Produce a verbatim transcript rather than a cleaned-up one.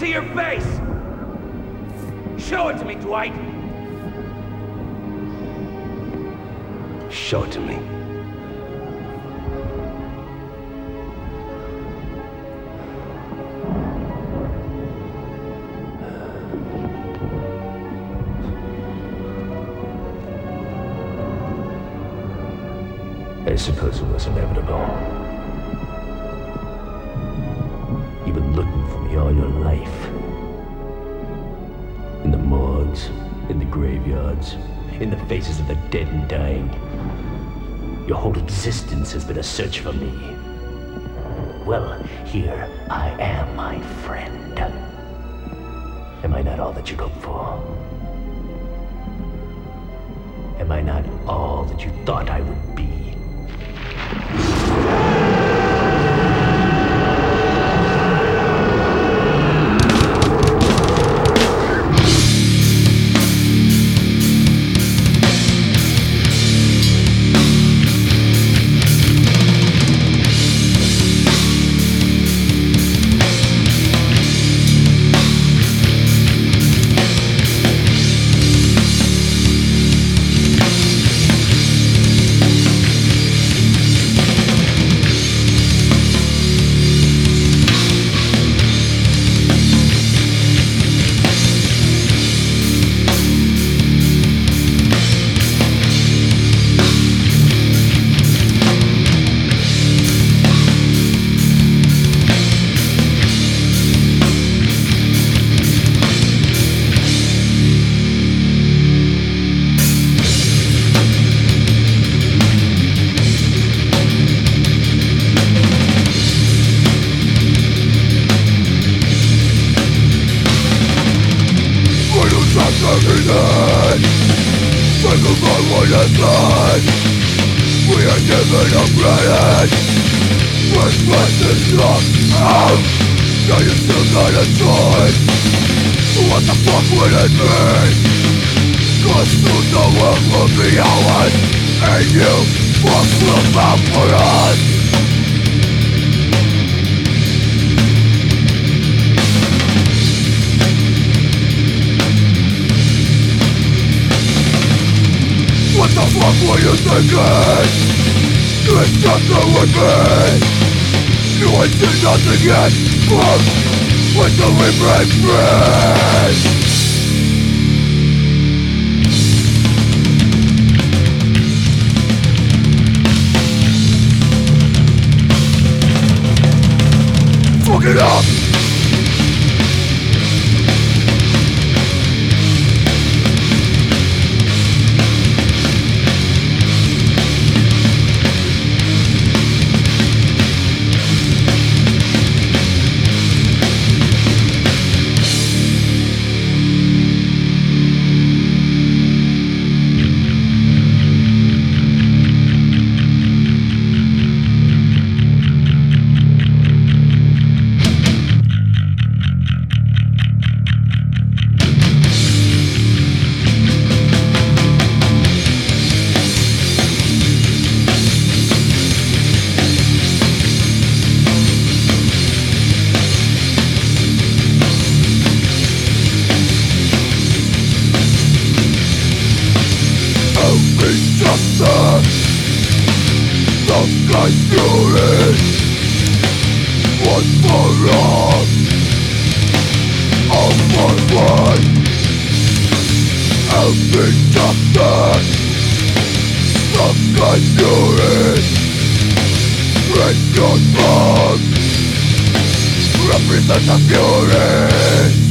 see your face! Show it to me, Dwight! Show it to me. I suppose it was inevitable. You've been looking for me all your life. In the morgues, in the graveyards, in the faces of the dead and dying. Your whole existence has been a search for me. Well, here I am, my friend. Am I not all that you hoped for? Am I not all that you thought I would be? Everything, think about what is life. We are given a credit. Christmas is not out. Now you still got a choice. What the fuck would it be? Cause soon the world will be ours, and you won't look out for us. What the fuck were you thinking? It's just a weapon. You ain't seen nothing yet. Fuck, wait till we break bread. Fuck it up! Injustice, some kind fury, one for all, all for one. Injustice, some kind fury, red your blood, represent the fury.